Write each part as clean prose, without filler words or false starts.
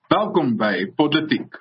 Welkom by Politiek.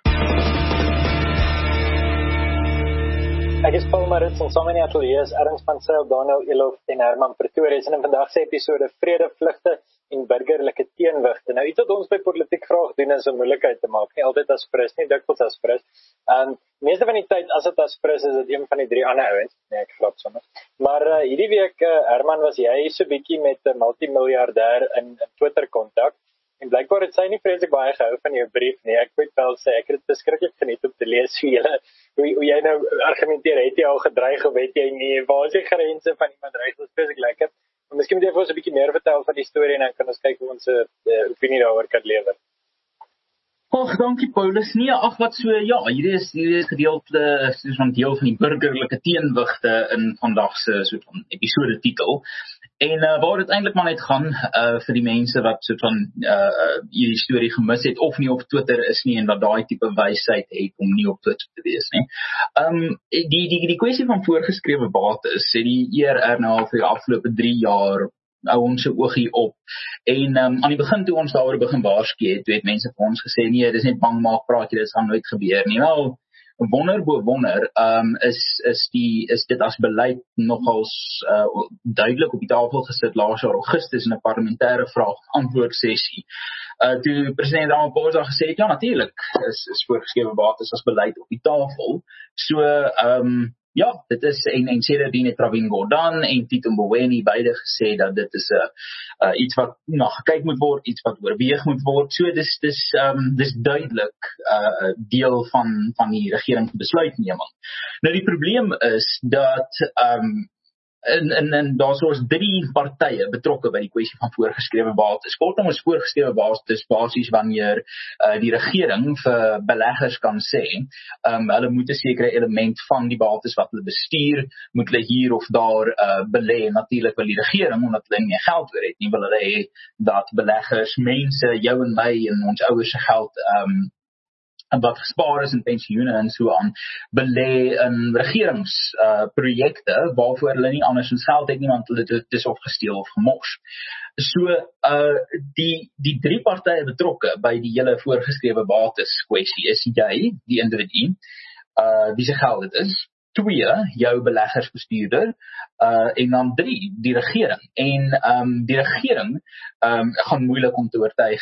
Ek is Paul Marits en saam in die atelier is Ernst van Zyl, Daniel Elof en Herman Pretorius en in vandag se episode vrede, vlugte en burgerlike teenwigte. Nou iets wat ons by Politiek graag doen is om moeilikheid te maak, nie altyd aspres nie, dikwels aspres. Meeste van die tyd as dit aspres is dit een van die drie ander ouens. Nee, ek grap sommer. Maar hierdie week Herman was jy so bietjie met 'n multimiljardêr in Twitter kontak. En blijkbaar het sy nie vreeslik baie gehou van jou brief nie. Ek moet wel sê, ek het dit beskiklik geniet om te lees hoe jy nou argumenteer, het jy al gedreig of het jy nie, waar is die grense van iemand dreig, dit is beskiklik lekker. Maar miskien moet jy vir ons 'n bietjie meer vertel van die storie en dan kan ons kyk hoe ons opinie daaroor kan lewer. Ag, dankie Paulus. Nee, wat so, ja, hier is gedeelte, soos van deel van die burgerlike teenwigte in vandag se soort van episode titel. En waar dit eintlik maar net gaan vir die mense wat soort van hierdie storie gemis het of nie op Twitter is nie en wat daai tipe wysheid het om nie op Twitter te wees nie. Die kwessie van voorgeskrewe bates het die ERR nou al vir die afgelope 3 jaar hou ons se oogie op. En aan die begin toe ons daaroor begin waarsku het mense vir ons gesê nee, dis net bang maak praat jy, dit gaan nooit gebeur nie. Wel, wonder bo wonder is dit as beleid nogals duidelik op die tafel gesit laas jaar Augustus in 'n parlementêre vraag-antwoord sessie. Toe president Ramaphosa gesê het, ja natuurlik is voorgeskrewe bates as beleid op die tafel. So ja, dit is en sedertdien het Pravin Gordhan en Tito Mboweni beide gesê dat dit is iets wat na gekyk moet word, iets wat oorweeg moet word. So dis duidelik deel van die regering se besluitneming. Nou die probleem is dat en daar's ons 3 partye betrokke by die kwessie van voorgeskrewe bates. Kortom is voorgeskrewe bates basies wanneer die regering vir beleggers kan sê, hulle moet 'n sekere element van die bates wat hulle bestuur, moet hulle hier of daar belê. En natuurlik wil die regering, omdat hulle nie geld oor het nie, wil hulle hê dat beleggers, mense, jou en my en ons ouers se geld wat gespaar is in pensioene en so aan, belê in regeringsprojekte waarvoor hulle nie andersins geld het nie, want hulle is of gesteel of gemors. So die 3 partye betrokke by die hele voorgeskrewe bates kwessie is jy, die individu, wie se geld dit is, 2, jou beleggersbestuurder, en dan 3, die regering. En die regering gaan moeilik om te oortuig,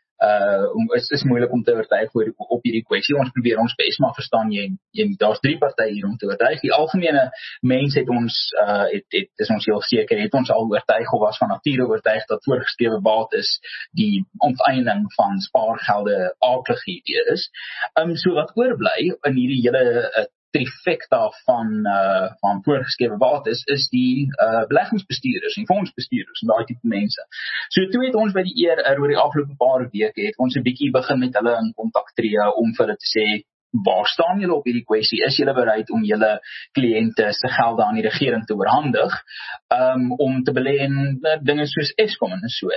is moeilik om te oortuig op hierdie kwessie. Ons probeer ons bes, maar verstaan jy daar's 3 partye hier om te oortuig. Die algemene mens het ons is ons heel seker, het ons al oortuig of was van nature oortuig dat voorgeskrewe bates die onteiening van spaargelde aardige idee is. So wat oorbly in hierdie hele trifecta van voorgeskrewe bates is die beleggingsbestuurders en fondsbestuurders en daai tipe mense. So toe het ons by die ERR oor die afgelope paar weke het ons 'n bietjie begin met hulle in kontak tree om vir hulle te sê, waar staan julle op hierdie kwessie? Is julle bereid om julle kliënte se gelde aan die regering te oorhandig om te belê in dinge soos Eskom en so.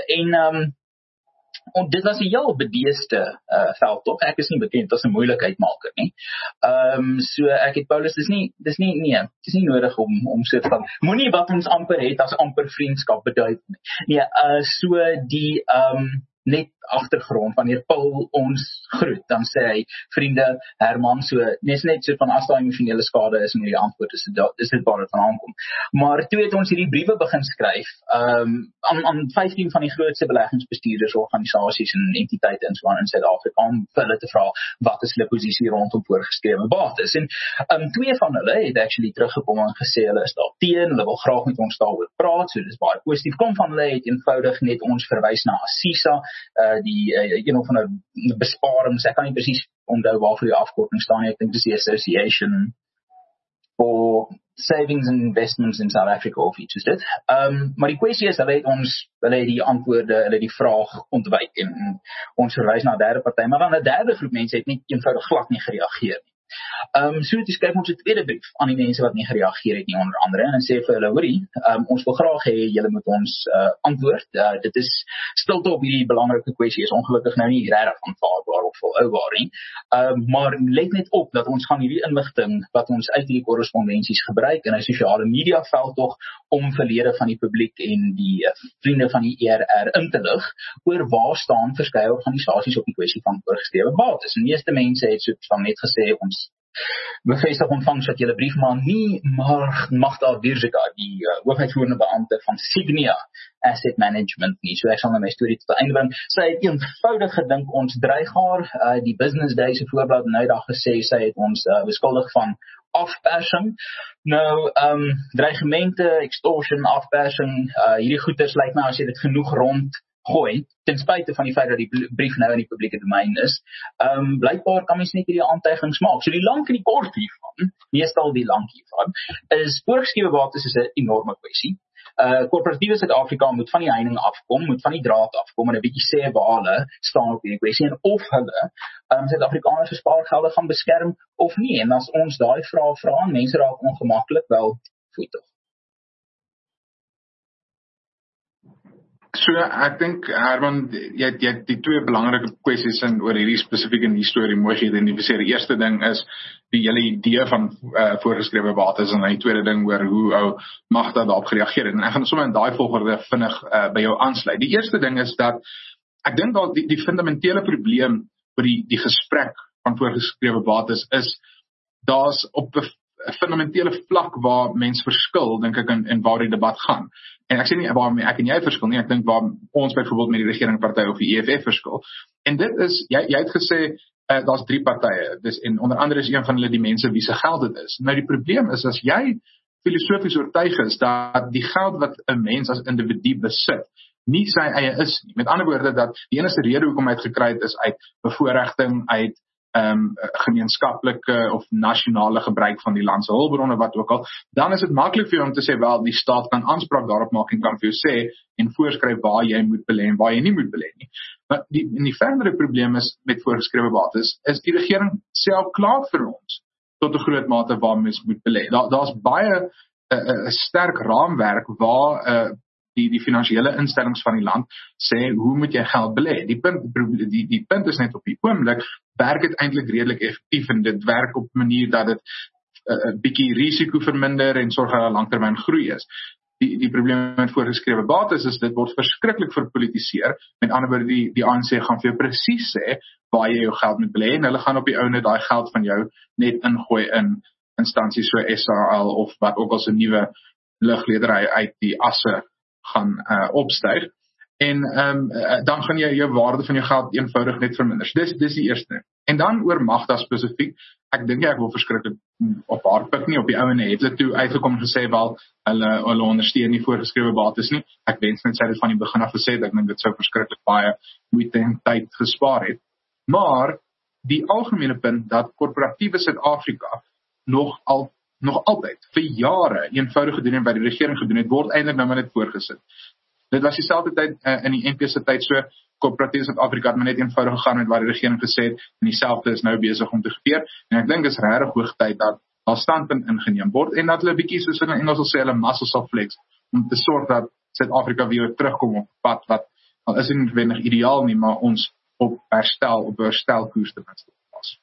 En dit was 'n heel bedeesde veldtog. Ek is nie bekend as 'n moeilikheidmaker nie. So ek het Paulus, dis nie nodig om so te van moenie wat ons amper het as amper vriendskap beduid nie. Nee, so die net agtergrond wanneer Paul ons groet, dan sê hy, vriende, Herman, so net so van as daar emosionele skade is met die antwoord, is dit waar dit van aankom. Maar toe het ons hierdie briewe begin skryf aan 15 van die grootste beleggingsbestuurders, organisasies en entiteite in Suid-Afrika om vir hulle te vra wat is hulle posisie rondom voorgeskrewe bates. En 2 van hulle het actually teruggekom en gesê hulle is daar teen, hulle wil graag met ons daaroor praat, so dis baie positief. Kom van hulle het eenvoudig net ons verwys na ASISA, die een of ander besparings, ek kan nie presies onthou waarvoor die afkorting staan nie, ek dink dis die Association for Savings and Investments in South Africa of iets is dit. Maar die kwessie is, hulle het die antwoorde, hulle die vraag ontwyk en ons verwys na 'n derde party, maar dan 'n derde groep mense het net eenvoudig glad nie gereageer nie. So toe skryf ons 'n tweede brief aan die mense wat nie gereageer het nie, onder andere, en sê vir hulle, hoorie, ons wil graag hê julle moet ons antwoord. Dit is stilte op hierdie belangrike kwessie is ongelukkig nou nie regtig aanvaarbaar of volhoubaar nie. Maar let net op dat ons gaan hierdie inligting wat ons uit hierdie korrespondensies gebruik in 'n sosiale media veldtog om verlede van die publiek en die vriende van die ERR in te lig oor waar staan verskeie organisasies op die kwessie van voorgeskrewe bates. Die meeste mense het soos van net gesê ons bevestig ontvangs dat julle brief maar nie Magda Wiersika, die hoofuitvoerende beampte van Signia Asset Management nie. So ek sal my storie tot einde bring. Sy het eenvoudig gedink ons dreig haar, die Business Day se voorblad nou dag gesê sy het ons beskuldig van afpersing. Nou, dreigemente, extortion, afpersing, hierdie goeders lyk my as jy dit genoeg rondgooi, ten spyte van die feit dat die brief nou in die publieke domein is, blykbaar kan mens net hierdie aantuigings maak. So die lank en die kort hiervan, meestal die lank hiervan, is voorgeskrewe bates is 'n enorme kwessie. Korporatiewe Suid-Afrika moet van die heining afkom, moet van die draad afkom en 'n bietjie sê waar hulle staan op hierdie kwessie en of hulle Suid-Afrikaners se spaargelde gaan beskerm of nie. En as ons daai vrae vra en mense raak ongemaklik, wel, foei tog. So ek dink Herman, jy het die twee belangrike kwessies oor hierdie spesifieke storie mooi geïdentifiseer. Die eerste ding is die hele idee van voorgeskrewe bates en die tweede ding oor hoe Magda daarop gereageer het. En ek gaan sommer in daai volgorde vinnig by jou aansluit. Die eerste ding is dat ek dink dat die fundamentele probleem oor die gesprek van voorgeskrewe bates is daar's op 'n fundamentele vlak waar mens verskil, dink ek, in waar die debat gaan. En ek sê nie waarmee ek en jy verskil nie, ek dink waar ons byvoorbeeld met die regeringparty of die EFF verskil. En dit is, jy het gesê, daar's 3 partye, en onder andere is een van hulle die mense wie se geld dit is. Nou die probleem is, as jy filosofies oortuig is, dat die geld wat 'n mens as individu besit, nie sy eie is nie. Met ander woorde, dat die enigste rede hoekom hy het gekry het, is uit bevoordiging, uit gemeenskaplike of nasionale gebruik van die land se hulpbronne, wat ook al, dan is dit maklik vir jou om te sê, wel, die staat kan aanspraak daarop maak en kan vir jou sê, en voorskryf waar jy moet belê en waar jy nie moet belê nie. Maar die verdere probleem is, met voorgeskrewe bates, is die regering self klaar vir ons, tot 'n groot mate waar mens moet belê. Daar's baie 'n sterk raamwerk waar die finansiële instellings van die land sê, hoe moet jy geld belê? Die punt is net op die oomblik, werk het eintlik redelik effektief en dit werk op 'n manier dat dit 'n bietjie risiko verminder en sorg dat daar langtermyn groei is. Die probleem met voorgeskrewe bates is dit word verskriklik verpolitiseer. Met ander woorde, die ANC gaan vir jou presies sê waar jy jou geld moet belê en hulle gaan op die ou net daai geld van jou net ingooi in instansies so SAL of wat ook al 'n nuwe lugledery uit die asse gaan opstyg. En dan gaan jy jou waarde van jou geld eenvoudig net verminder. Dis die eerste. En dan oor Magda spesifiek, ek dink ek wil verskriklik op haar pik nie, op die ouene het hulle toe uitgekom en gesê, wel, hulle ondersteun nie voorgeskrewe bates nie. Ek wens net sy het van die begin af gesê, ek dink dit sou verskriklik baie moeite en tyd gespaar het. Maar die algemene punt dat korporatiewe Suid-Afrika nog altyd vir jare eenvoudig gedoen en by die regering gedoen het, word eintlik nou maar net voorgesit. Dit was dieselfde tyd in die NP se tyd so, korporatiewe Suid-Afrika het maar net eenvoudig gegaan met wat die regering gesê het, en dieselfde is nou besig om te gebeur, en ek dink is regtig hoog tyd dat haar standpunt ingeneem word, en dat hulle bietjie, soos in Engels sal sê, hulle muscle sal flex, om te sorg dat Suid-Afrika weer terugkom op pad, wat, al is dit nie noodwendig ideaal nie, maar ons op herstelkoers te pas.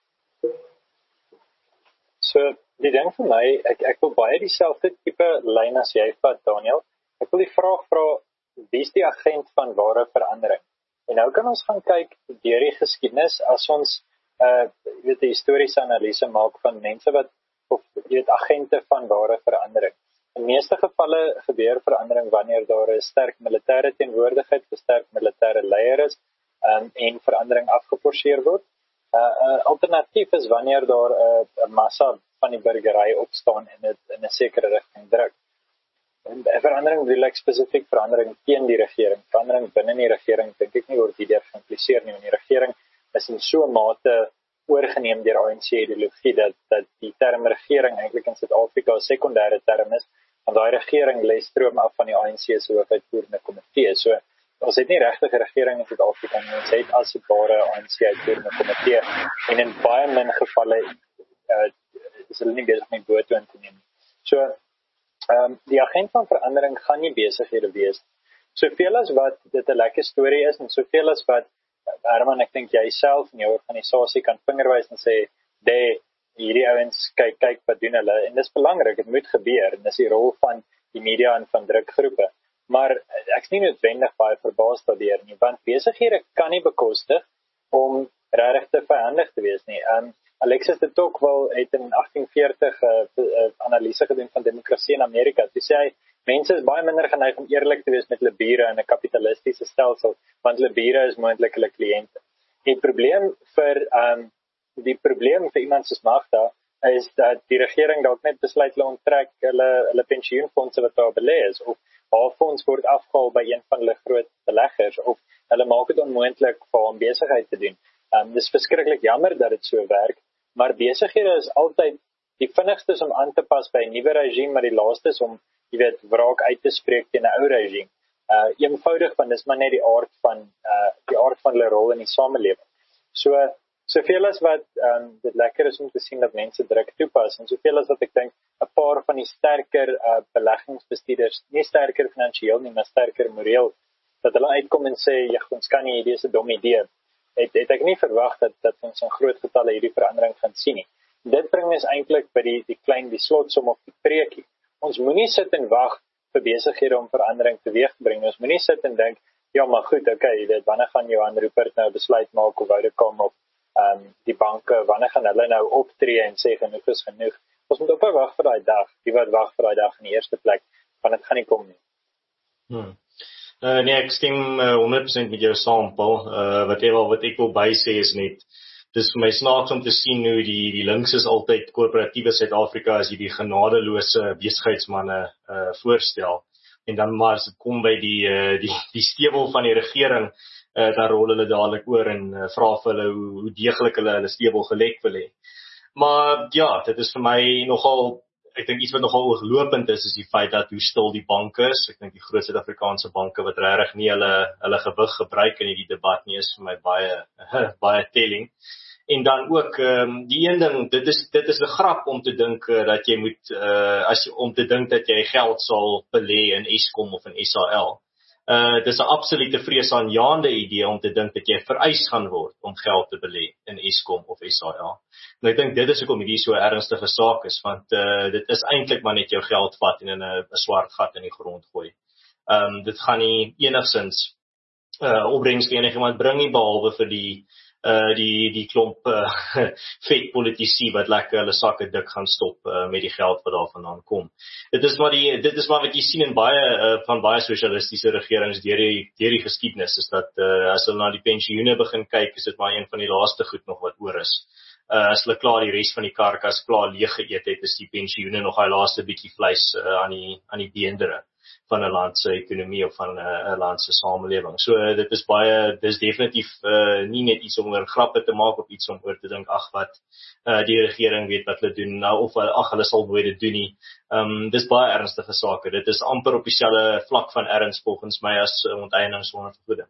So, die ding vir my, ek wil baie dieselfde tipe lyn as jy vat, Daniel. Ek wil die vraag vra, wie is die agent van ware verandering? En nou kan ons gaan kyk deur die geskiedenis as ons die historiese analise maak van mense wat of agente van ware verandering. In meeste gevalle gebeur verandering wanneer daar 'n sterk militêre teenwoordigheid, 'n sterk militêre leier is en verandering afgeforceer word. Alternatief is wanneer daar 'n massa van die burgery opstaan en dit in 'n sekere rigting druk. En verandering wil ek spesifiek verandering teen die regering. Verandering binne die regering dink ek nie word hierdeur geïmpliseer nie, want die regering is in so 'n mate oorgeneem deur ANC-ideologie dat die term regering eintlik in Suid-Afrika 'n sekondêre term is, want daai regering lê stroom af van die ANC se hoofuitvoerende komitee. So ons het nie regtig 'n regering in Suid-Afrika nie, ons het as 'n ware ANC-uitvoerende komitee en in baie min gevalle is hulle nie besig met boottoon te neem. So, die agent van verandering gaan nie besighede wees. Soveel as wat dit 'n lekker storie is, en soveel as wat, Herman, ek dink jy self in jou organisasie kan vingerwys en sê, hierdie ouens, kyk wat doen hulle, en dis belangrik, dit moet gebeur, en dis die rol van die media en van drukgroepe. Maar ek is nie noodwendig baie verbaas daardeur nie, want besighede kan nie bekostig om regtig te vyandig te wees nie. Alexis de Tocqueville het in 1840 analise gedoen van demokrasie in Amerika. Toe sê hy, mense is baie minder geneig om eerlik te wees met hulle bure in 'n kapitalistiese stelsel, want hulle bure is moontlik hulle kliënte. Die probleem vir iemand soos Magda is dat die regering dalk net besluit hulle onttrek hulle pensioenfondse wat daar belê is, of haar fonds word afgehaal by een van hulle groot beleggers, of hulle maak dit onmoontlik vir hom besigheid te doen. Dis verskriklik jammer dat dit so werk, maar besighede is altyd die vinnigstes om aan te pas by 'n nuwe regime, maar die laastes om, wraak uit te spreek teen 'n ou regime. Eenvoudig, want dis maar net die aard van hulle rol in die samelewing. Soveel as wat dit lekker is om te sien dat mense druk toepas, en soveel as wat ek dink 'n paar van die sterker beleggingsbestuurders, nie sterker finansiëel nie, maar sterker moreel, dat hulle uitkom en sê, ons kan nie, hierdie is 'n dom idee. Het ek nie verwag dat ons in groot getalle hierdie verandering gaan sien nie. Dit bring ons eintlik by die slotsom of die preekie. Ons moenie sit en wag vir besighede om verandering teweeg te bring. Ons moenie sit en dink, ja maar goed, wanneer gaan Johan Rupert nou besluit maak of Vodacom of die banke, wanneer gaan hulle nou optree en sê genoeg is genoeg. Ons moet ophou wag vir daai dag, die wat wag vir daai dag in die eerste plek, want dit gaan nie kom nie. Nee, ek stem 100% met jou saam, Paul. Wat ek wil bysê is net, dis vir my snaaks om te sien hoe die links is altyd korporatiewe Suid-Afrika as hierdie genadeloose besigheidsmanne voorstel. En dan maar as dit kom by die stewel van die regering, dan rol hulle dadelik oor en vra vir hulle hoe deeglik hulle stewel gelek wil hê. Maar ja, dit is vir my nogal, ek dink iets wat nogal ooglopend is die feit dat hoe stil die banke is. Ek dink die groot Suid-Afrikaanse banke wat regtig nie hulle gewig gebruik in hierdie debat nie, is vir my baie telling. En dan ook die een ding, dit is 'n grap om te dink dat jy moet om te dink dat jy geld sal belê in Eskom of in SAL. Dis 'n absolute vreesaanjaende idee om te dink dat jy vereis gaan word om geld te belê in Eskom of SAL. En ek dink dit is hoekom hierdie so 'n ernstige saak is, want dit is eintlik maar net jou geld vat en in 'n swart gat in die grond gooi. Dit gaan nie enigsins opbrengs vir enigiemand bring nie, behalwe vir die klomp vet politici wat lekker hulle sakke dik gaan stop met die geld wat daarvandaan kom. Dit is maar wat jy sien in baie sosialistiese regerings deur die geskiedenis, is dat as hulle na die pensioene begin kyk, is dit maar een van die laaste goed nog wat oor is. As hulle klaar die res van die karkas klaar leeg geëet het, is die pensioene nog daai laaste bietjie vleis aan die beendere van 'n land se ekonomie of van 'n land se samelewing. So dis definitief nie net iets om oor grappe te maak of iets om oor te dink, wat die regering weet wat hulle doen nou, of hulle sal nooit dit doen nie. Dis baie ernstige sake. Dit is amper op dieselfde vlak van erns volgens my as onteiening sonder vergoeding.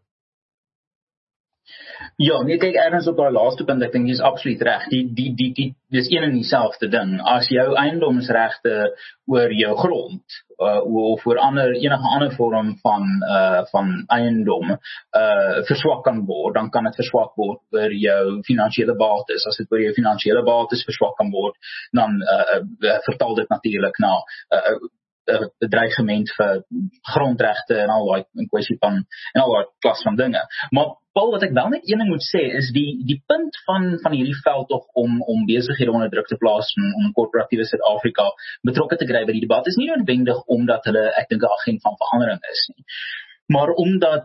Ja, nee, kyk, ergens op daai laaste punt, ek dink jy is absoluut reg. Dis een en dieselfde ding. As jou eiendomsregte oor jou grond of oor enige ander vorm van eiendom verswak kan word, dan kan dit verswak word oor jou finansiële bates. As dit oor jou finansiële bates verswak kan word, dan vertaal dit natuurlik na dreigement vir grondregte en al daai in kwessie van en al daai klas van dinge. Maar Paul, wat ek wel net een ding moet sê is die punt van hierdie veldtog om besighede onder druk te plaas en om korporatiewe Suid-Afrika betrokke te kry by die debat is nie noodwendig omdat hulle, ek dink, 'n agent van verandering is nie, maar omdat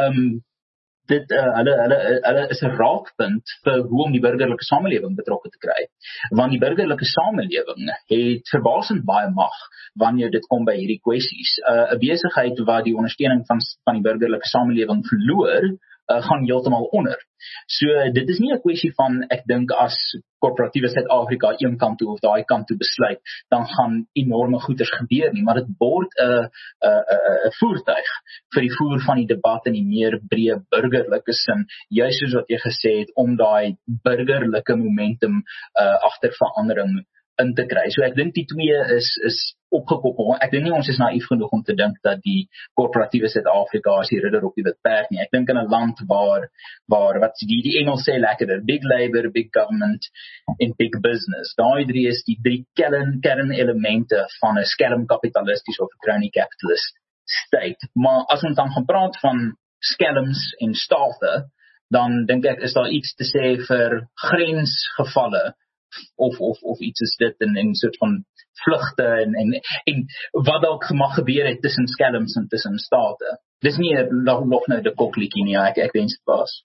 hulle is 'n raakpunt vir hoe om die burgerlike samelewing betrokke te kry. Want die burgerlike samelewing het verbasend baie mag wanneer dit kom by hierdie kwessies. 'n Besigheid wat die ondersteuning van die burgerlike samelewing verloor, gaan heeltemal onder. So dit is nie 'n kwessie van ek dink as korporatiewe Suid-Afrika een kant toe of daai kant toe besluit, dan gaan enorme goeders gebeur nie, maar dit word 'n voertuig vir die voer van die debat in die meer breë burgerlike sin, juis soos wat jy gesê het, om daai burgerlike momentum agter verandering in te kry. So ek dink die twee is opgekoppel. Ek dink nie ons is naïef genoeg om te dink dat die korporatiewe Suid-Afrika is die ridder op die wit perd nie. Ek dink in 'n land waar wat die Engels sê lekkerder, big labor, big government en big business. Daai drie is die drie kernelemente van 'n skelmkapitalisties of 'n crony capitalist state. Maar as ons dan gaan praat van skelms en state, dan dink ek is daar iets te sê vir grensgevalle of iets is dit en soort van vlugte en wat dalk mag gebeur het tussen skelms en tussen state. Dis nie nog nou die koklietjie nie, ek wens dit was.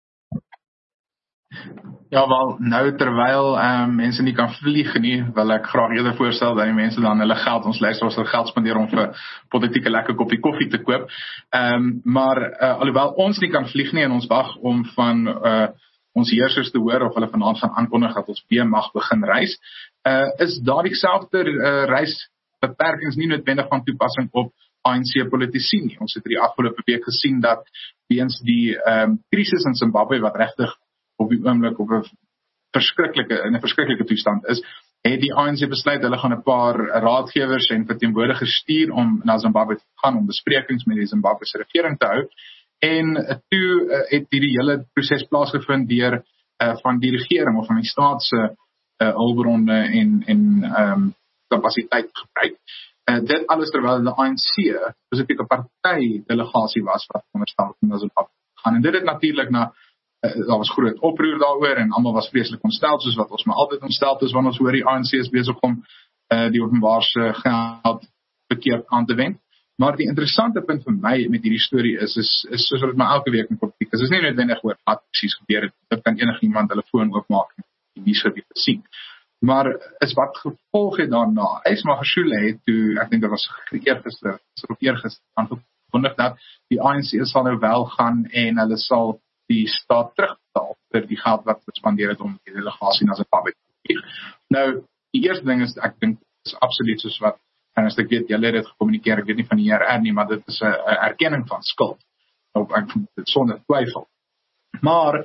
Ja, wel, nou terwyl mense nie kan vlieg nie, wil ek graag eerder voorstel dat die mense dan hulle geld, ons luisteraars hulle geld spandeer om vir politieke lekker koppie koffie te koop. Maar alhoewel ons nie kan vlieg nie en ons wag om van ons heersers te hoor of hulle vanaand gaan aankondig dat ons weer mag begin reis, is daardie selfde reisbeperkings nie noodwendig van toepassing op ANC-politici nie. Ons het die afgelope week gesien dat weens die krisis in Zimbabwe wat regtig op die oomblik op 'n verskriklike toestand is, het die ANC besluit hulle gaan 'n paar raadgewers en verteenwoordigers stuur om na Zimbabwe te gaan om besprekings met die Zimbabwese regering te hou. En toe het hierdie hele proses plaasgevind deur van die regering of van die staat se hulpbronne en kapasiteit gebruik. Dit alles terwyl die ANC spesifieke party delegasie was wat onderstel na Zimbabwe gaan. En dit het natuurlik daar was groot oproer daaroor en almal was vreeslik ontstel, soos wat ons maar altyd ontstel is wanneer ons hoor die ANC is besig om die openbare geld verkeerd aan te wend. Maar die interessante punt vir my met hierdie storie is soos wat dit maar elke week in politiek is. Dit is nie noodwendig oor wat presies gebeur het. Dit kan enigiemand hulle foon oopmaak en die nuusgebied sien. Maar is wat gevolg het daarna. Magashule het toe, ek dink dit was eergister aangekondig dat die ANC sal nou wel gaan en hulle sal die staat terugbetaal vir die geld wat gespandeer het om die delegasie na Zimbabwe te vlieg. Nou, die eerste ding is, ek dink, is absoluut soos wat, en as ek weet, julle het dit gekommunikeer, ek weet nie van die IRR nie, maar dit is 'n erkenning van skuld. Ek vind dit sonder twyfel. Maar,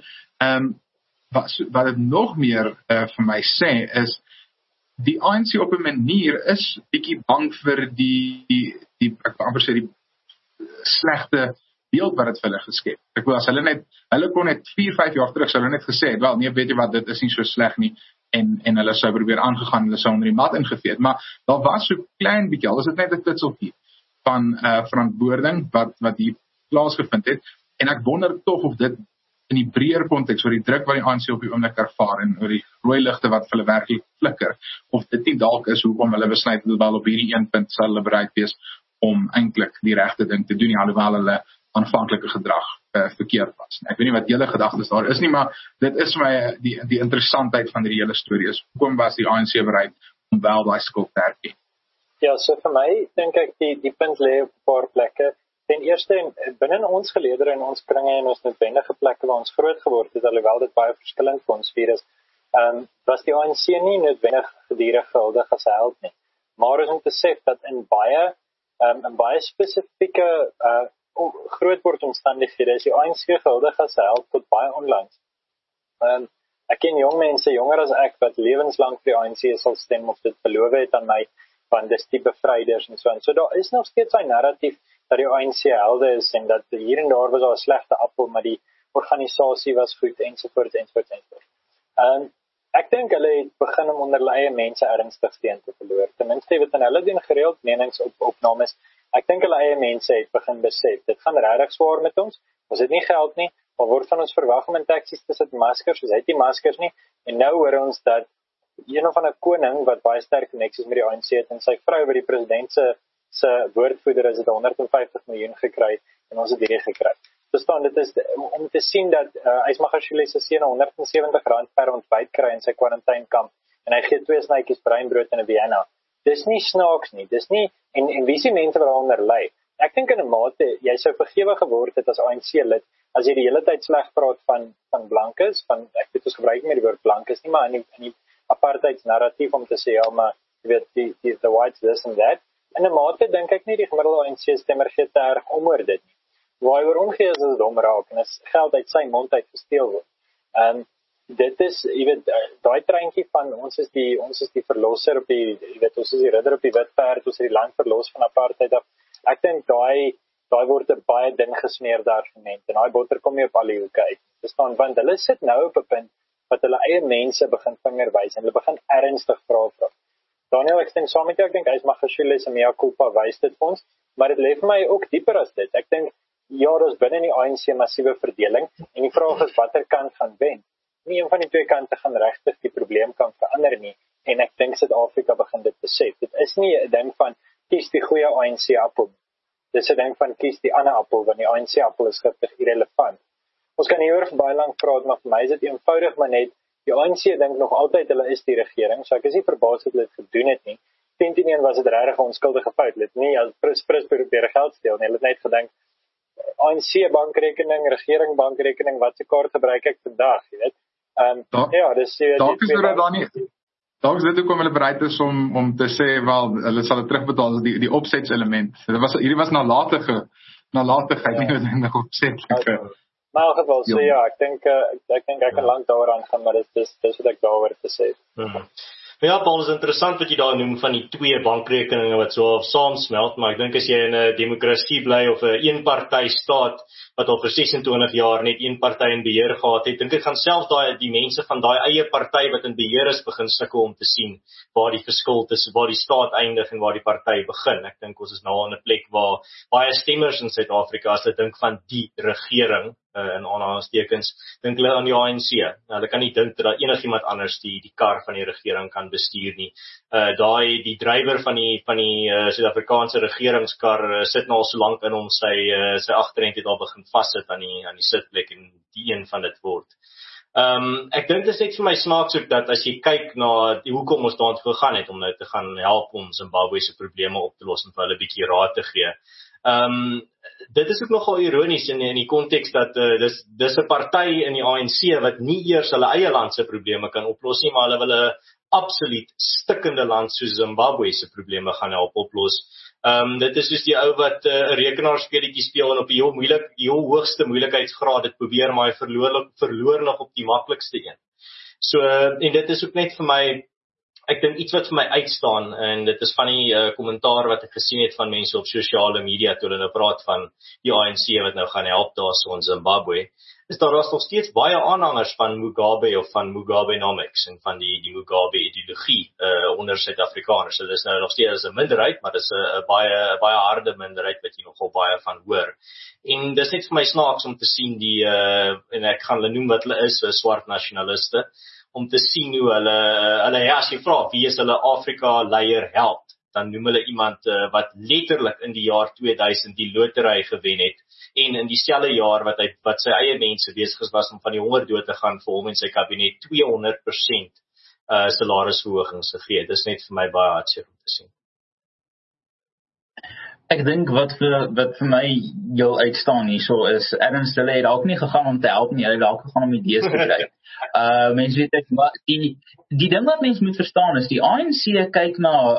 wat het nog meer vir my sê, is, die ANC op 'n manier is bietjie bang vir die ek wil amper sê die slegte beeld wat het vir hulle geskep. Ek wil as hulle kon net 4-5 jaar terug sou hulle net gesê het, wel nee, weet jy wat, dit is nie so sleg nie en hulle sou probeer aangegaan, hulle sou onder die mat ingevee het, maar daar was so klein bietjie, al is dit net 'n klitseltjie van verantwoording wat hier plaasgevind het en ek wonder tog of dit in die breër konteks oor die druk wat die ANC op die oomblik ervaar en oor die rooi ligte wat vir hulle werklik flikker, of dit nie dalk is hoekom hulle besluit het wel op hierdie een punt sal hulle bereid wees om eintlik die regte ding te doen, alhoewel hulle aanvanklike gedrag verkeerd was. Ek weet nie wat julle gedagtes daar is nie, maar dit is vir my die interessantheid van die hele storie is, hoekom was die ANC bereid om wel daai skuld te erken? Ja, so vir my dink ek die punt lê op 'n paar plekke. Ten eerste, binne ons geleedere en ons kringe en ons noodwendige plekke waar ons groot geword het, alhoewel dit baie verskillend vir ons vier is, was die ANC nie noodwendig gedurig gehuldig as 'n held nie. Maar is om te sê dat in baie spesifieke grootword omstandighede is die ANC gehuldig as 'n held tot baie onlangs. Ek ken jong mense, jonger as ek, wat lewenslang vir die ANC sal stem of dit beloof het aan my, want dis die bevryders en so aan. So daar is nog steeds 'n narratief dat die ANC helde is en dat hier en daar was daar 'n slegte appel, maar die organisasie was goed ensovoorts. Ek dink hulle het begin om onder hulle eie mense ernstig steun te verloor. Ten minste wat in hulle doen gereeld meningsopnames. Ek dink hulle eie mense het begin besef, dit gaan regtig swaar met ons. Ons het nie geld nie, maar word van ons verwag om in taksies te sit maskers, ons het nie maskers nie. En nou hoor ons dat een of ander koning wat baie sterk koneksies met die ANC het en sy vrou by die president se woordvoerder is dit 150 miljoen gekry en ons het hierdie gekry. Verstaan, dit is om te sien dat Magashule se seun R170 per ontbyt kry in sy kwarantainkamp en hy gee 2 snytjies breinbrood in 'n Vienna. Dis nie snaaks nie. Dis nie en wie se mense wat daaronder ly. Ek dink in 'n mate jy sou vergewe geword het as ANC lid as jy die hele tyd sleg praat van blankes, ek weet ons gebruik nie die woord blankes nie, maar in die apartheidsnarratief om te sê, ja, maar jy weet, the whites this and that, in 'n mate dink ek nie die gemiddelde ANC stemmer gee te erg om oor dit nie. Waar hy oor omgee is as hom raak, en as geld uit sy mond uit gesteel word. Dit is, jy weet, daai treintjie van ons is die verlosser op die, jy weet, ons is die ridder op die wit perd, ons het die land verlos van apartheid af. Ek dink daai word 'n baie dun gesmeerde argument, en daai botter kom nie op al die hoeke uit. Verstaan, want hulle sit nou op 'n punt wat hulle eie mense begin vingerwys en hulle begin ernstig vra. Daniel, ek stem saam met jou, ek dink hy's Magashule se mea culpa wys dit vir ons, maar dit lê vir my ook dieper as dit. Ek dink ja, daar's binne die ANC massiewe verdeling en die vraag is watter kant gaan wen. Nie een van die twee kante gaan regtig die probleem kan verander nie, en ek dink Suid-Afrika begin dit besef. Dit is nie 'n ding van kies die goeie ANC appel. Dit is 'n ding van kies die ander appel, want die ANC appel is giftig irrelevant. Ons kan hieroor baie lank praat, maar vir my is dit eenvoudig maar net, die ANC dink nog altyd hulle is die regering, so ek is nie verbaas dat hulle dit gedoen het nie. 10-1 was dit regtig 'n onskuldige fout. Hulle het nie as Prins probeer geld steel nie, hulle het net gedink ANC bankrekening, regering bankrekening, wat se kaart gebruik ek vandag, jy weet. Ja, dis dalk is dit hoekom hulle bereid is om te sê wel hulle sal dit terugbetaal as die opsetselement. Hierdie was nalatigheid, nie noodwendig opsetlike. Maar in elk geval, so ja, ek dink ek kan lank daaraan gaan, maar dis wat ek daaroor te sê. Ja, Paul, is interessant wat jy daar noem van die twee bankrekeninge wat so saamsmelt, maar ek dink as jy in 'n demokrasie bly of 'n eenparty staat wat al vir 26 jaar net een party in beheer gehad het, dink ek gaan selfs die mense van daai eie party wat in beheer is begin sukkel om te sien waar die verskil tussen waar die staat eindig en waar die party begin. Ek dink ons is nou aan 'n plek waar baie stemmers in Suid-Afrika as hulle dink van die regering in aanhalingstekens, dink hulle aan die ANC. Hulle kan nie dink dat enigiemand anders die kar van die regering kan bestuur nie. Die drywer van die Suid-Afrikaanse regeringskar sit nou al so lank in hom sy agterend het al begin vassit aan die sitplek en die een van dit word. Ek dink dit is net vir my snaaks ook dat as jy kyk na hoekom ons daartoe gegaan het om nou te gaan help om Zimbabwe se probleme op te los en vir hulle 'n bietjie raad te gee. Dit is ook nogal ironies in die konteks dat dis 'n party in die ANC wat nie eers hulle eie land se probleme kan oplos nie, maar hulle wil 'n absoluut stikkende land soos Zimbabwe se probleme gaan help oplos. Dit is soos die ou wat 'n rekenaarspeletjie speel en op die heel hoogste moeilikheidsgraad dit probeer, maar hy verloor nog op die maklikste een. So, en dit is ook net vir my, ek dink iets wat vir my uitstaan, en dit is van die kommentaar wat ek gesien het van mense op sosiale media toe hulle nou praat van die ANC wat nou gaan help daar so in Zimbabwe, is daar nog steeds baie aanhangers van Mugabe of van Mugabenomics en van die Mugabe ideologie onder Suid-Afrikaners. So dis nou nog steeds 'n minderheid, maar dis 'n baie harde minderheid wat jy nogal baie van hoor. En dis net vir my snaaks om te sien en ek gaan hulle noem wat hulle is, swart nasionaliste, om te sien hoe hulle as jy vra, wie is hulle Afrika leier held, dan noem hulle iemand wat letterlik in die jaar 2000 die lotery gewen het, en in dieselfde jaar wat sy eie mense besig was om van die honger dood te gaan vir hom en sy kabinet 200% salarisverhogings gegee. Dis net vir my baie hartseer om te sien. Ek dink wat vir my heel uitstaan hierso is, Adams hulle het dalk nie gegaan om te help nie, hulle het dalk gegaan om idees te kry. Mense weet ek, maar die ding wat mense moet verstaan is, die ANC kyk na,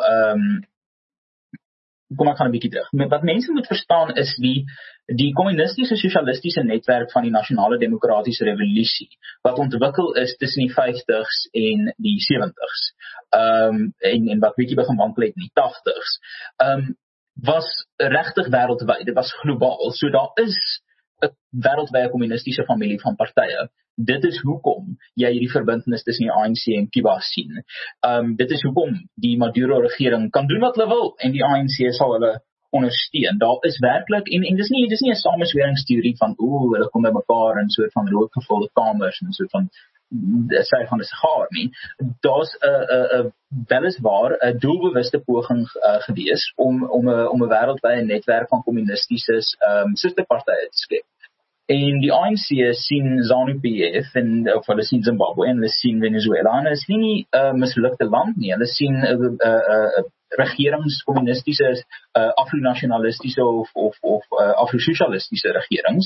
kom ek gaan 'n bietjie terug. Wat mense moet verstaan is die kommunistiese sosialistiese netwerk van die nasionale demokratiese revolusie, wat ontwikkel is tussen die 50s en die 70s, en wat bietjie begin wankel het in die 80s, was regtig wêreldwyd, dit was globaal, so daar is 'n wêreldwye kommunistiese familie van partye. Dit is hoekom jy hierdie verbintenis tussen die ANC en Cuba sien. Dit is hoekom die Maduro-regering kan doen wat hulle wil, en die ANC sal hulle ondersteun. Daar is werklik, en dis nie 'n samesweringsteorie van, hulle kom by mekaar in 'n soort van rookgevulde kamers, en 'n soort van sy van 'n sigaar nie. Daar's 'n weliswaar 'n doelbewuste poging gewees om 'n wêreldwye netwerk van kommunistiese susterpartye te skep. En die ANC sien ZANU-PF of hulle sien Zimbabwe en hulle sien Venezuela, en hulle sien nie 'n mislukte land nie. Hulle sien regerings, kommunistiese, afro-nasionalistiese of afro-sosialistiese regerings,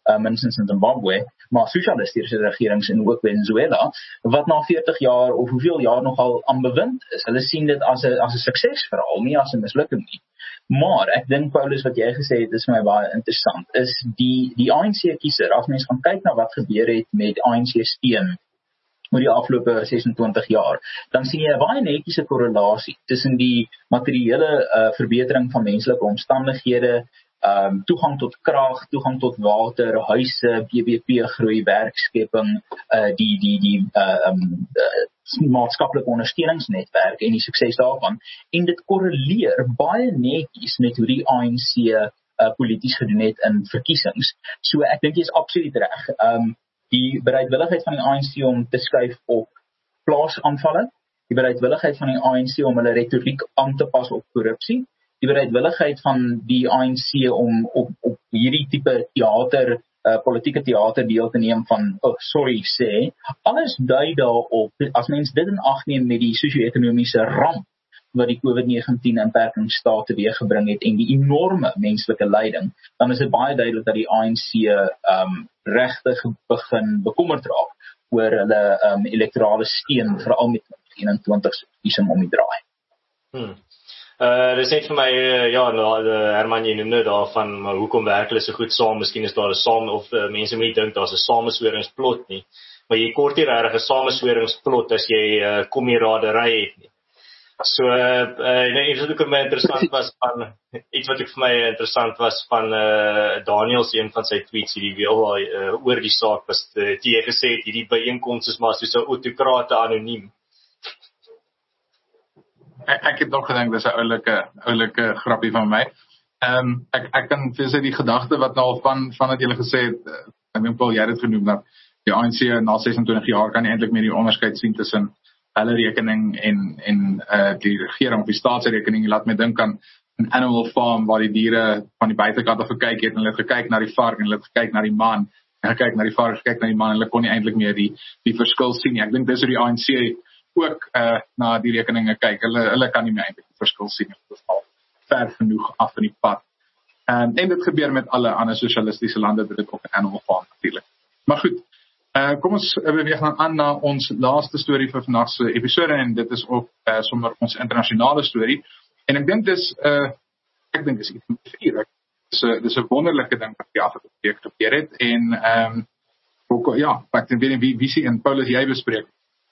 minstens in Zimbabwe, maar sosialistiese regerings en ook Venezuela, wat na 40 jaar of hoeveel jaar nogal aan bewind is. Hulle sien dit as 'n suksesverhaal, nie as 'n mislukking nie. Maar ek dink Paulus wat jy gesê het is vir my baie interessant, is die ANC-kiezer, as mens gaan kyk na wat gebeur het met ANC steun oor die afgelope 26 jaar, dan sien jy 'n baie netjiese korrelasie tussen die materiële verbetering van menslike omstandighede, toegang tot krag, toegang tot water, huise, BBP groei, werkskepping, die maatskaplike ondersteuningsnetwerk en die sukses daarvan. En dit korreleer baie netjies met hoe die ANC polities gedoen het in verkiesings. So ek dink jy is absoluut reg. Die bereidwilligheid van die ANC om te skuif op plaasaanvalle, die bereidwilligheid van die ANC om hulle retoriek aan te pas op korrupsie, die bereidwilligheid van die ANC om op hierdie tipe teater, politieke teater deel te neem van, alles dui daarop, as mens dit in ag neem met die sosio-ekonomiese ramp wat die COVID-19 inperkingsstaat teweeggebring het en die enorme menslike lyding, dan is dit baie duidelik dat die ANC regtig begin bekommerd raak oor hulle elektorale steun, veral met 21 verkiesing om die draai. Dis net vir my, Herman, jy noem nou daarvan, maar hoekom werk hulle so goed saam? Miskien is daar 'n of mense moet dink daar's 'n samesweringsplot nie, maar jy kort nie regtig 'n samesweringsplot as jy kommeradery het nie. So, iets wat ook vir my interessant was van Daniel se een van sy tweets hierdie oor die saak was die jy gesê het hierdie byeenkoms is maar soos 'n autokrate anoniem. Ek het nog gedink dis 'n oulike grappie van my. Ek kan vir sy die gedagte wat nou van wat julle gesê het, ek dink Paul jy het dit genoem dat die ANC na 26 jaar kan nie eintlik meer die onderskeid sien tussen hulle rekening en die regering of die staatsrekening. Laat my dink aan 'n Animal Farm waar die diere van die buitekant af gekyk het en hulle het gekyk na die vark en hulle het gekyk na die man en gekyk na die vark, gekyk na die man en hulle kon nie eintlik meer die verskil sien nie. Ek dink dis hoe die ANC ook na die rekeninge kyk. Hulle kan nie meer eintlik die verskil sien. Dit is al ver genoeg af in die pad. En dit gebeur met alle ander sosialistiese lande, dit ook in Animal Farm natuurlik. Maar goed, kom ons beweeg dan aan na ons laaste storie vir vandag se episode en dit is ook sommer ons internasionale storie. En ek dink dis iets om te vier. Dis 'n wonderlike ding wat die afgelope week gebeur het en ek weet nie wie sien en Paulus jy bespreek.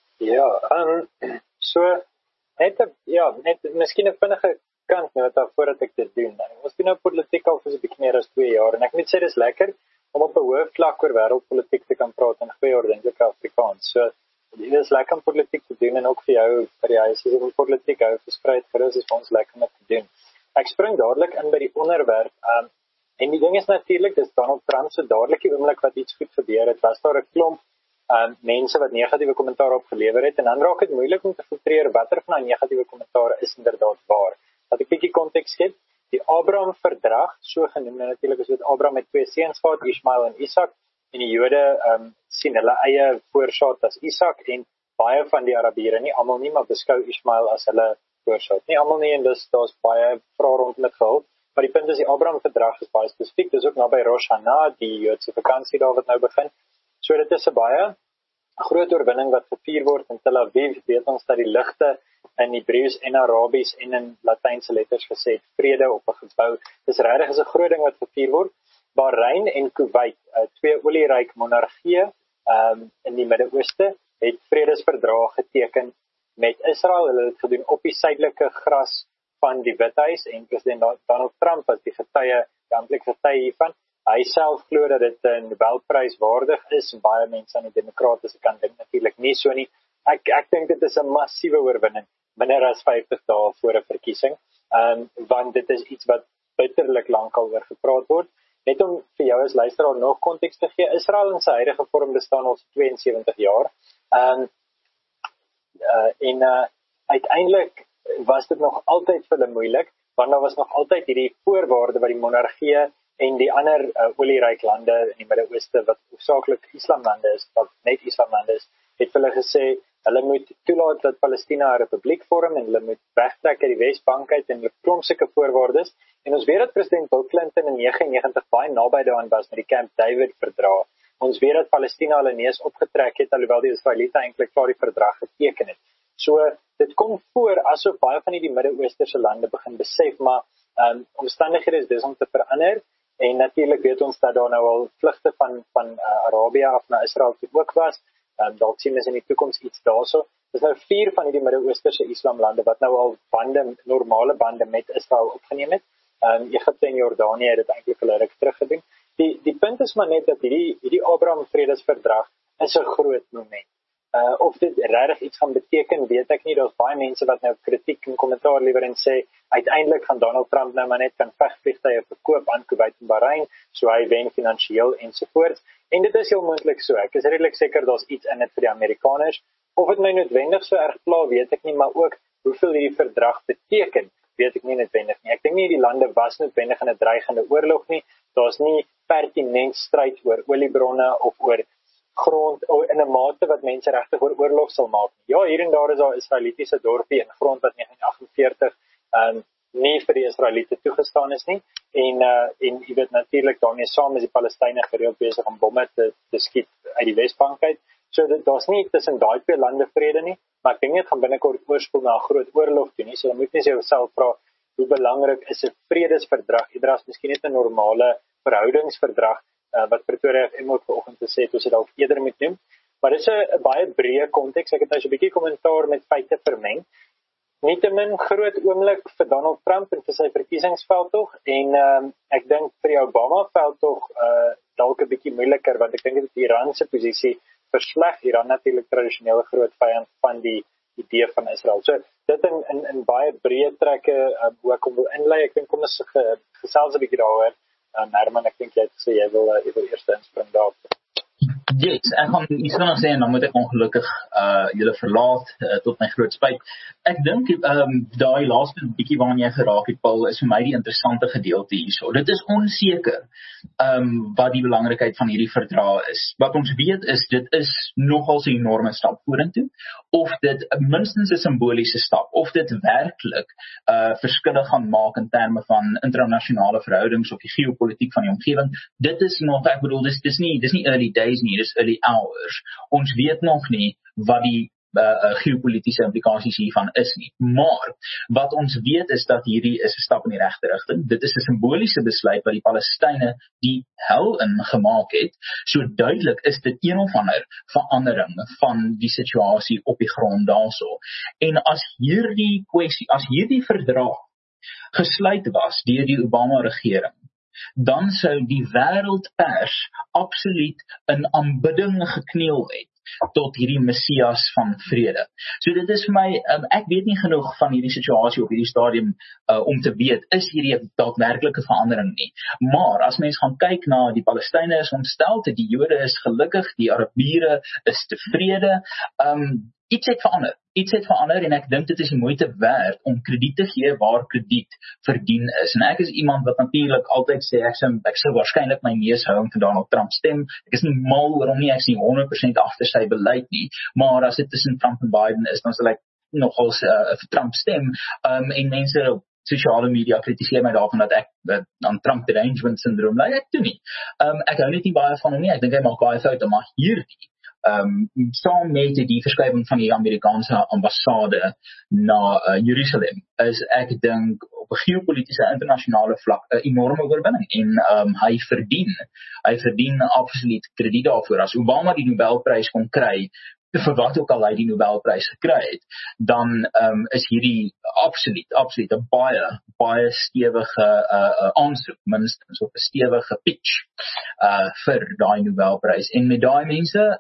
Net miskien 'n vinnige kant nou voordat ek dit doen. Ons doen nou politiek al vir 'n bietjie meer as 2 jaar en ek moet sê dis lekker om op 'n hoë vlak oor wêreldpolitiek te kan praat in goeie ordentlike Afrikaans. So dit is lekker om politiek te doen en ook vir jou vir die huis is politiek hou versprei gerus is vir ons lekker om te doen. Ek spring dadelik in by die onderwerp en die ding is natuurlik dis Donald Trump so dadelik die oomblik wat iets goed gebeur het, was daar 'n klomp mense wat negatiewe kommentaar opgelewer het en dan raak dit moeilik om te filtreer watter van daai negatiewe kommentaar is inderdaad waar. Laat ek 'n bietjie konteks gee. Die Abraham-verdrag, so genoem natuurlik is dit Abraham met 2 seuns gehad, Ismael en Isak, en die Jode sien hulle eie voorsaat as Isak en baie van die Arabiere, nie almal nie, maar beskou Ismael as hulle voorsaat. Nie almal nie en daar's baie vrae rondom dit gehul, maar die punt is die Abraham-verdrag is baie spesifiek, dis ook naby Rosh Hashanah, die Joodse vakansie daar wat nou begin. So dit is 'n baie groot oorwinning wat gevier word in Tel Aviv, weet ons dat die ligte in Hebreëus en Arabies en in Latynse letters gesê het, vrede op 'n gebou. Dis regtig is 'n groot ding wat gevier word. Bahrein en Kuwait, 2 olieryk monargieë in die Midde-Ooste, het vredesverdrag geteken met Israel. Hulle het gedoen op die suidelike gras van die Withuis en president Donald Trump was die amptelike getuie hiervan. Hy self glo dat dit 'n Nobelprys waardig is en baie mense aan die demokratiese kant dink natuurlik nie so nie. Ek dink dit is 'n massiewe oorwinning minder as 50 dae voor 'n verkiesing, want dit is iets wat bitterlik lank al oor gepraat word. Net om vir jou as luisteraar nog konteks te gee, Israel in sy huidige vorm bestaan al 72 jaar. Uiteindelik was dit nog altyd vir hulle moeilik, want daar was nog altyd hierdie voorwaarde wat die monargieë en die ander olieryk lande in die Midde-Ooste wat hoofsaaklik islamlande is, wat net islamlande is, het hulle gesê, Hulle moet toelaat dat Palestina 'n republiek vorm en hulle moet wegtrek uit die Wesbank uit en 'n klomp sulke voorwaardes. En ons weet dat president Bill Clinton in 99 baie naby daaraan was met die Camp David verdrag. Ons weet dat Palestina hulle neus opgetrek het alhoewel die Israeliete eintlik klaar die verdrag geteken het. So dit kom voor asof baie van die Midde-Oosterse lande begin besef, maar omstandighede is besig om te verander. En natuurlik weet ons dat daar nou al vlugte van Arabië af na Israel toe ook was. Dalk sien ons in die toekoms iets daarso. Dis nou 4 van die Midde-Oosterse islamlande wat nou al normale bande met Israel opgeneem het. Egipte en Jordanië het dit eintlik hulle ruk terug gedoen. Die punt is maar net dat hierdie Abraham Vredesverdrag is 'n groot moment. Of dit regtig iets gaan beteken, weet ek nie. Daar's baie mense wat nou kritiek en kommentaar lewer en sê uiteindelik gaan Donald Trump nou maar net kan vegvliegtuie verkoop aan Kuwait en Bahrein, so hy wen finansiëel ensovoorts. En dit is heel moontlik so. Ek is redelik seker daar's iets in dit vir die Amerikaners. Of dit my noodwendig so erg pla, weet ek nie, maar ook hoeveel hierdie verdrag beteken, weet ek nie noodwendig nie. Ek dink nie die lande was noodwendig in 'n dreigende oorlog nie. Daar's nie pertinent stryd oor oliebronne of oor grond in 'n mate wat mense regtig oor oorlog sal maak. Ja, hier en daar is daar Israelitiese dorpie en grond wat 1948 nie vir die Israeliete toegestaan is nie. En jy weet natuurlik daarmee saam is die Palestynë gereeld besig om bomme te skiet uit die Wesbank uit. So daar's nie tussen daai twee lande vrede nie, maar ek dink dit gaan binnekort oorspoel na 'n groot oorlog toe nie. So dan moet jy jouself vra, hoe belangrik is 'n vredesverdrag? Eerder as miskien net 'n normale verhoudingsverdrag wat Pretoria FM ook vanoggend gesê het, ons dit dalk eerder moet noem. Maar dit is 'n baie breë konteks. Ek het nou so 'n bietjie kommentaar met feite vermeng. Nietemin groot oomblik vir Donald Trump en vir sy verkiesingsveldtog en ek dink vir die Obama veldtog dalk 'n bietjie moeiliker want ek dink dit Iran se posisie versleg. Iran natuurlik tradisionele groot vyand van die idee van Israel. So dit in baie breë trekke hoe ek wil inlei. Ek dink kom ons gesels 'n bietjie daaroor. Herman, ek dink jy het gesê jy wil eers inspring daarop. Yes, ek gaan iets nog sê en dan moet ek ongelukkig julle verlaat tot my groot spyt. Ek dink daai laaste bietjie waarna jy geraak het, Paul, is vir my die interessante gedeelte hierso. Dit is onseker wat die belangrikheid van hierdie verdrag is. Wat ons weet is dit is nogal 'n enorme stap vorentoe, of dit minstens 'n simboliese stap, of dit werklik verskille gaan maak in terme van internasionale verhoudings of die geopolitiek van die omgewing. Dit is nog, ek bedoel, dis nie early days nie, dis early hours. Ons weet nog nie wat die geopolitiese implikasies hiervan is nie. Maar wat ons weet is dat hierdie is 'n stap in die regte rigting. Dit is 'n simboliese besluit wat die Palestynë die hel in gemaak het. So duidelik is dit een of ander verandering van die situasie op die grond daarso. En as hierdie verdrag gesluit was deur die Obama regering, dan sou die wêreldpers absoluut in aanbidding gekniel het tot hierdie Messias van vrede. So dit is vir my, ek weet nie genoeg van hierdie situasie op hierdie stadium om te weet, is hierdie 'n daadwerklike verandering nie. Maar as mens gaan kyk na die Palestynë is ontstel, die Jode is gelukkig, die Arabiere is tevrede, iets het verander en ek dink dit is die moeite werd om krediet te gee waar krediet verdien is. En ek is iemand wat natuurlik altyd sê ek sou waarskynlik my neus hou om vir Donald Trump stem. Ek is nie mal oor hom nie, ek is nie 100% agter sy beleid nie, maar as dit tussen Trump en Biden is, dan sal ek nogal vir Trump stem. En mense op sosiale media kritiseer my daarvan dat ek aan Trump derangement syndroom ly. Ek doen nie. Ek hou net nie baie van hom nie. Ek dink hy maak baie foute, maar hierdie saam met die verskuiwing van die Amerikaanse ambassade na Jerusalem is ek dink op 'n geopolitiese internasionale vlak 'n enorme oorwinning en hy verdien absoluut krediet daarvoor. As Obama die Nobelprys kon kry vir wat ook al hy die Nobelprys gekry het, dan is hierdie absoluut 'n baie stewige aansoek, minstens op 'n stewige pitch vir daai Nobelprys. En met daai mense,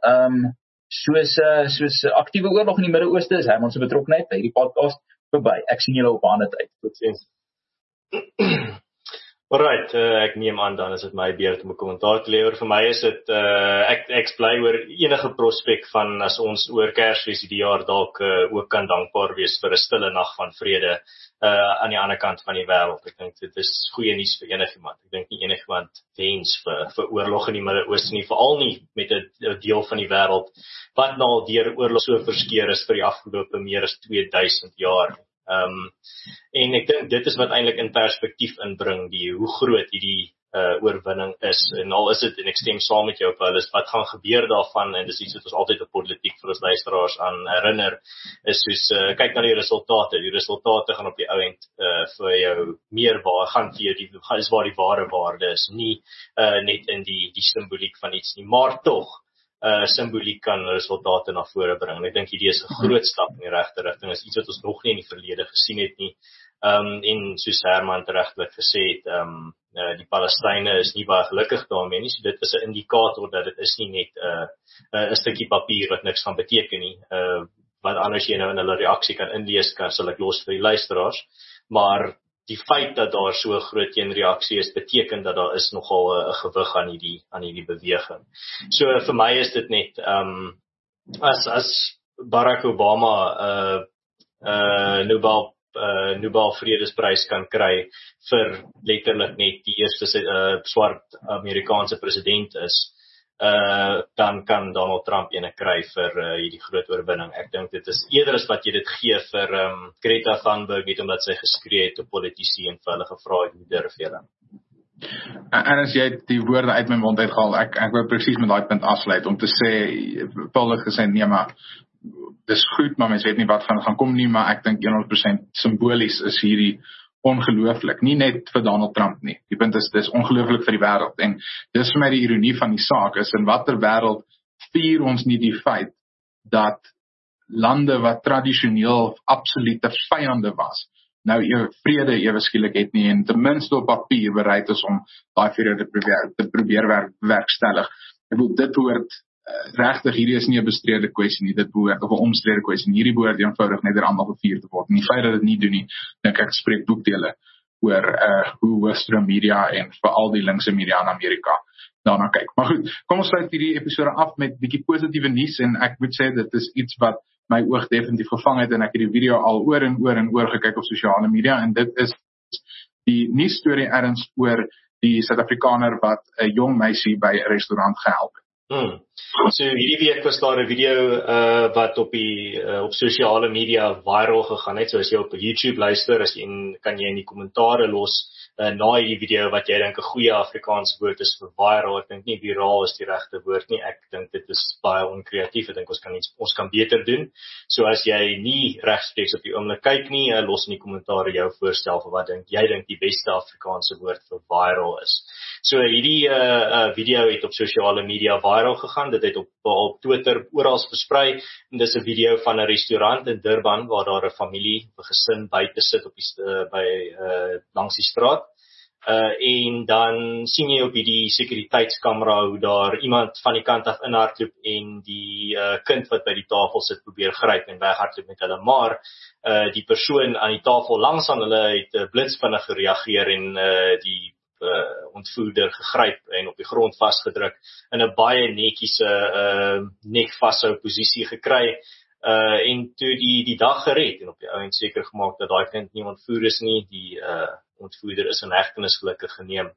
soos aktiewe oorlog in die Midde-Ooste is Herman se betrokkenheid by hierdie podcast verby. Ek sien julle op 'n ander tyd. Totsiens. Alright, ek neem aan dan is dit my beurt om 'n kommentaar te lewer. Vir my is dit ek bly oor enige prospek van as ons oor Kersfees hierdie jaar dalk ook kan dankbaar wees vir 'n stille nag van vrede aan die ander kant van die wêreld. Ek dink dit is goeie nuus vir enigiemand. Ek dink nie enigiemand wens vir oorlog in die Midde-Ooste nie, veral nie met 'n deel van die wêreld wat nou al deur oorlog so verskeer is vir die afgelope meer as 2000 jaar. En ek dink dit is wat eintlik in perspektief inbring hoe groot hierdie oorwinning is. En al is dit, en ek stem saam met jou Paulus, wat gaan gebeur daarvan, en dis iets wat ons altyd op politiek vir ons luisteraars aan herinner, is soos kyk na die resultate. Die resultate gaan op die ou end vir jou meer gaan vir jou is waar die ware waarde is, nie net in die simboliek van iets nie, maar tog simboliek kan resultate na vore bring. En ek dink hierdie is 'n groot stap in die regte rigting. Is iets wat ons nog nie in die verlede gesien het nie. En soos Herman teregtelik gesê het, die Palestynë is nie baie gelukkig daarmee nie. So dit is 'n indikator dat dit is nie net 'n stukkie papier wat niks gaan beteken nie. Wat anders jy nou in hulle reaksie kan inlees, sal ek los vir die luisteraars. Maar die feit dat daar so groot teenreaksie is, beteken dat daar is nogal 'n gewig aan hierdie beweging. So vir my is dit net as Barack Obama Nobel Vredesprys kan kry vir letterlik net die eerste swart Amerikaanse president is, dan kan Donald Trump ene kry vir hierdie groot oorwinning. Ek dink dit is eerder as wat jy dit gee vir Greta Thunberg, net omdat sy geskree het op politici en vir hulle gevra het, hoe durf julle? En as jy die woorde uit my mond uitgehaal, ek wil presies met daai punt afsluit om te sê, Paul het gesê, nee maar, dis goed, maar mens weet nie wat gaan kom nie, maar ek dink 100% simbolies is hierdie ongelooflik, nie net vir Donald Trump nie. Die punt is, dis ongelooflik vir die wêreld, en dis vir my die ironie van die saak, is in watter wêreld vier ons nie die feit, dat lande wat tradisioneel absolute vyande was, nou vrede ewe skielik het nie, en ten minste op papier bereid is om daai vrede te probeer werkstellig. Ek bedoel, dit behoort regtig, hierdie is nie 'n bestrede kwessie nie, dit behoort of 'n omstrede kwessie nie, hierdie behoort eenvoudig net almal gevier te word. En die feit dat dit nie doen nie, dink ek spreek boekdele oor hoe Western media en veral die linkse media in Amerika daarna kyk. Maar goed, kom ons sluit hierdie episode af met bietjie positiewe nuus, en ek moet sê dit is iets wat my oog definitief gevang het, en ek het die video al oor en oor gekyk op sosiale media, en dit is die nuusstorie erns oor die Suid-Afrikaner wat 'n jong meisie by 'n restaurant gehelp het. So hierdie week was daar 'n video wat op sosiale media viral gegaan het. So as jy op YouTube luister, kan jy in die kommentare los na hierdie video wat jy dink 'n goeie Afrikaanse woord is vir viral. Ek dink nie viraal is die regte woord nie. Ek dink dit is baie onkreatief. Ek dink ons kan beter doen. So as jy nie regstreeks op die oomblik kyk nie, los in die kommentare jou voorstel vir wat jy dink die beste Afrikaanse woord vir viral is. So hierdie video het op sosiale media viral gegaan. Dit het op Twitter oral versprei, en dis 'n video van 'n restaurant in Durban waar daar 'n familie, 'n gesin buite sit op langs die straat. En dan sien jy op die sekuriteitskamera hoe daar iemand van die kant af inhardloop en die kind wat by die tafel sit probeer gryp en weghardloop met hulle, maar die persoon aan die tafel langs aan hulle het blitsvinnig gereageer en die ontvoerder gegryp en op die grond vasgedruk in 'n baie netjiese nek vashou posisie gekry en toe die dag gered en op die ouend seker gemaak dat daai kind nie ontvoer is nie. Die ontvoerder is in hegtenis gelukkig geneem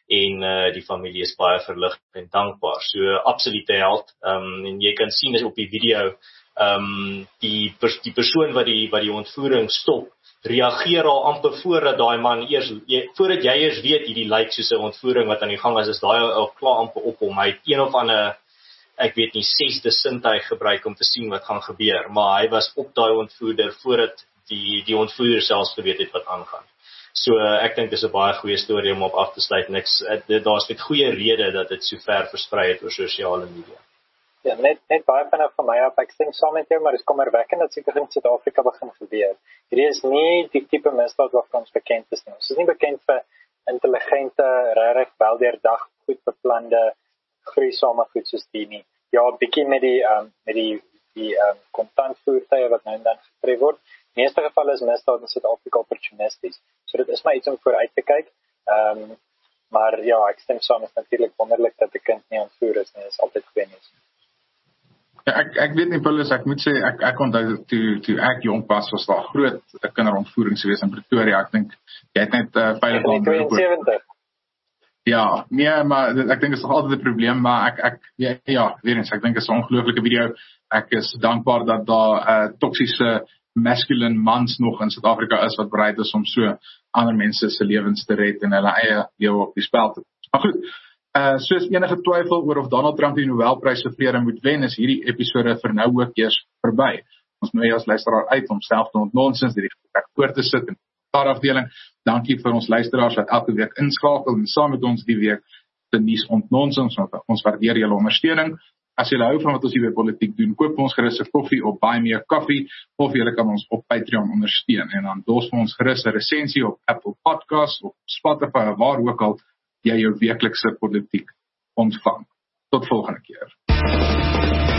en die familie is baie verlig en dankbaar. So absolute held. En jy kan sien is op die video die persoon wat die ontvoering stop, reageer al amper voordat daai man voordat jy eers weet hierdie lyk soos 'n ontvoering wat aan die gang is daai al klaar amper op hom. Hy het een of ander, ek weet nie, 6de sintuig gebruik om te sien wat gaan gebeur, maar hy was op daai ontvoerder voordat die ontvoerder selfs geweet het wat aangaan. So ek dink dis 'n baie goeie storie om op af te sluit. Daar's met goeie rede dat dit so ver versprei het oor sosiale media. Ja, net baie van my af, ek stem saam met jou, maar dit is kommerwekkend dat seker in Suid-Afrika begin gebeur. Hierdie is nie die tipe misdaad waarvan ons bekend is nie. Ons is nie bekend vir intelligente, regtig weldeurdag, goed beplande, gruisame goed soos die nie. Ja, bietjie met die kontantvoertuie wat nou en dan getref word. In meeste gevalle is misdaad in Suid-Afrika opportunisties. So dit is maar iets om vooruit te kyk. ja, ek stem saam, is natuurlik wonderlik dat 'n kind nie ontvoer is nie, is altyd goeie nuus. Ja, ek weet nie Paulus, ek moet sê ek onthou toe ek jong was daar groot kinderontvoerings gewees in Pretoria. Ek dink jy het net veilig aan 72. Ja, nee, maar ek dink dit is nog altyd 'n probleem, maar ek weer eens, ek dink dit is 'n ongelooflike video. Ek is dankbaar dat daar toksiese masculine mans nog in Suid-Afrika is wat bereid is om so ander mense se lewens te red en hulle eie lewe op die spel te sit. Maar goed, soos enige twyfel oor of Donald Trump die Nobelprys vir vrede moet wen, is hierdie episode vir nou ook eers verby. Ons nooi as luisteraar uit om self te ontnonsens deur die gesprek voor te sit in die afdeling. Dankie vir ons luisteraars wat elke week inskakel en saam met ons die week te nuus ontnonsens. Ons waardeer julle ondersteuning. As jy hou van wat ons hier by Politiek doen, koop ons gerus 'n koffie op Buy Me a Coffee of jy kan ons op Patreon ondersteun en dan dos vir ons gerus 'n resensie op Apple Podcasts of Spotify of waar ook al jy jou weeklikse politiek ontvang. Tot volgende keer.